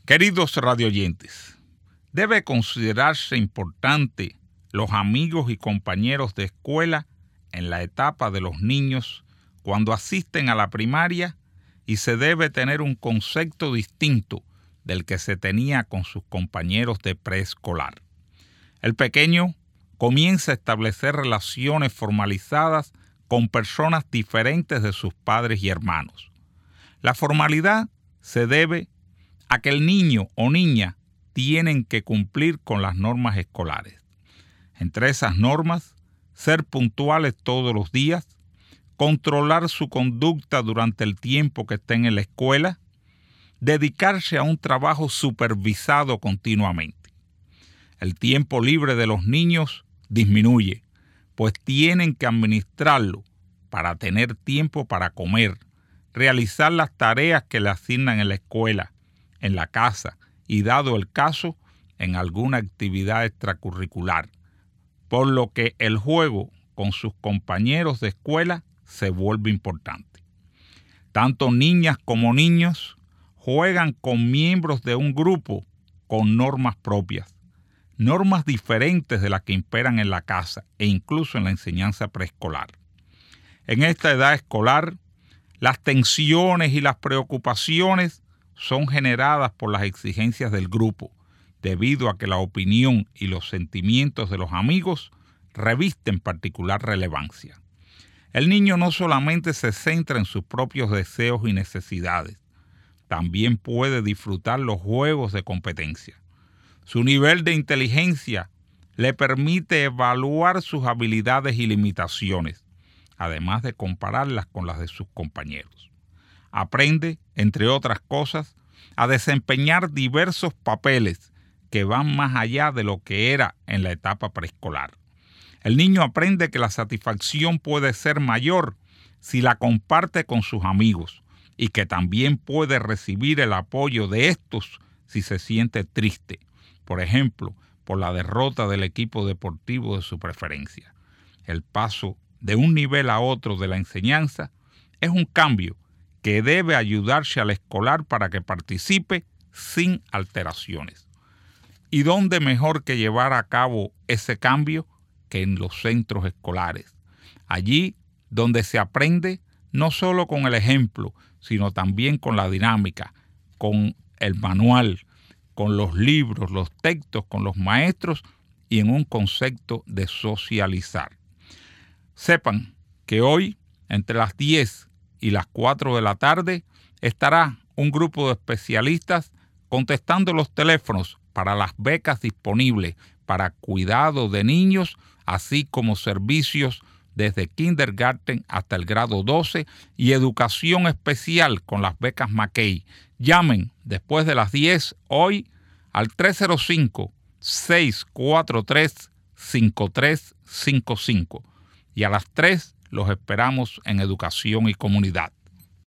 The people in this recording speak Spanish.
Queridos radioyentes, debe considerarse importante los amigos y compañeros de escuela en la etapa de los niños cuando asisten a la primaria y se debe tener un concepto distinto del que se tenía con sus compañeros de preescolar. El pequeño comienza a establecer relaciones formalizadas con personas diferentes de sus padres y hermanos. La formalidad se debe a que el niño o niña tienen que cumplir con las normas escolares. Entre esas normas, ser puntuales todos los días, controlar su conducta durante el tiempo que estén en la escuela, dedicarse a un trabajo supervisado continuamente. El tiempo libre de los niños disminuye, pues tienen que administrarlo para tener tiempo para comer, realizar las tareas que le asignan en la escuela, en la casa y, dado el caso, en alguna actividad extracurricular, por lo que el juego con sus compañeros de escuela se vuelve importante. Tanto niñas como niños juegan con miembros de un grupo con normas propias, normas diferentes de las que imperan en la casa e incluso en la enseñanza preescolar. En esta edad escolar, las tensiones y las preocupaciones son generadas por las exigencias del grupo, debido a que la opinión y los sentimientos de los amigos revisten particular relevancia. El niño no solamente se centra en sus propios deseos y necesidades, también puede disfrutar los juegos de competencia. Su nivel de inteligencia le permite evaluar sus habilidades y limitaciones, además de compararlas con las de sus compañeros. Aprende, entre otras cosas, a desempeñar diversos papeles que van más allá de lo que era en la etapa preescolar. El niño aprende que la satisfacción puede ser mayor si la comparte con sus amigos y que también puede recibir el apoyo de estos si se siente triste, por ejemplo, por la derrota del equipo deportivo de su preferencia. El paso de un nivel a otro de la enseñanza es un cambio que debe ayudarse al escolar para que participe sin alteraciones. ¿Y dónde mejor que llevar a cabo ese cambio que en los centros escolares? Allí donde se aprende no solo con el ejemplo, sino también con la dinámica, con el manual, con los libros, los textos, con los maestros y en un concepto de socializar. Sepan que hoy, entre las 10 y las 4 de la tarde, estará un grupo de especialistas contestando los teléfonos para las becas disponibles para cuidado de niños, así como servicios desde kindergarten hasta el grado 12 y educación especial con las becas Mackey. Llamen después de las 10 hoy al 305-643-5355 y a las 3 los esperamos en Educación y Comunidad.